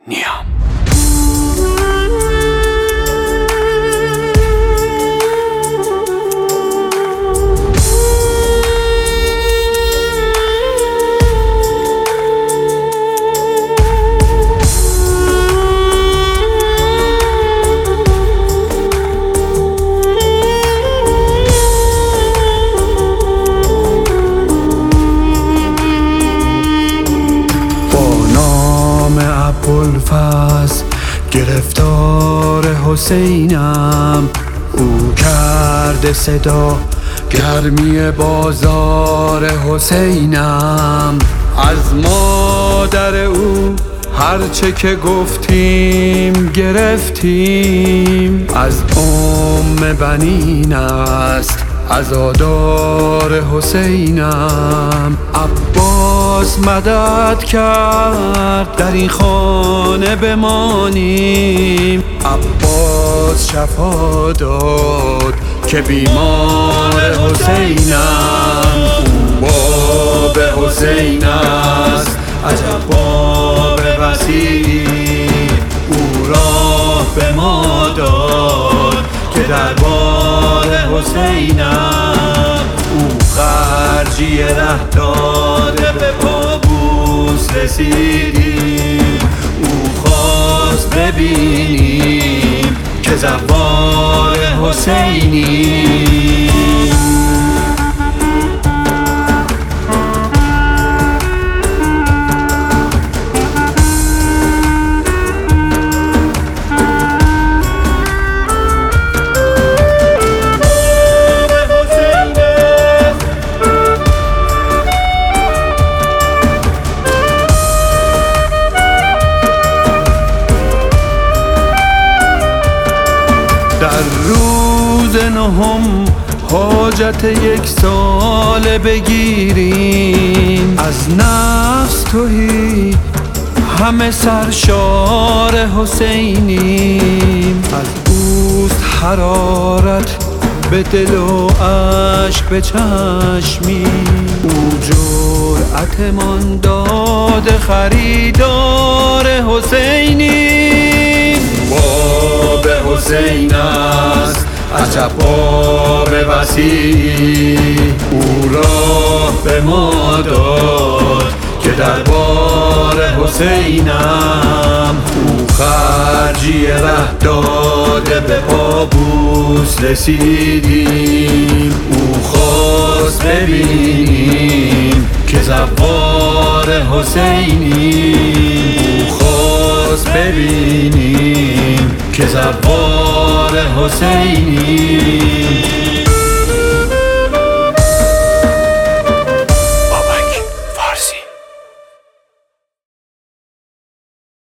نیام. ابوالفضل گرفتار حسینم، او کرده صدا گرمی بازار حسینم. از مادر او هرچه که گفتیم گرفتیم، از بنین است عزادار حسینم. عباس مدد کرد در این خانه بمانیم، عباس شفا داد که بیمار حسینم. او باب حسین است عجب باب وسیعی، او راه به ما داد که دربار حسینم. او خرجی ره داده به پابوس رسیدیم، او خواست ببینیم که زوار حسینی. در روز نهم حاجت یک ساله بگیریم، از نفس تهی همه سرشار حسینیم. از اوست حرارت به دل و اشک به چشمی، او جرأتمان داده خریدار حسینیم. باب حسین است عجب باب وسیعی، او راه به ما داد که دربار حسینم. او خرجی ره داده به پابوس رسیدیم، او خواست ببینیم که زوار حسینیم. او خواست ببینیم که زوار حسینیم.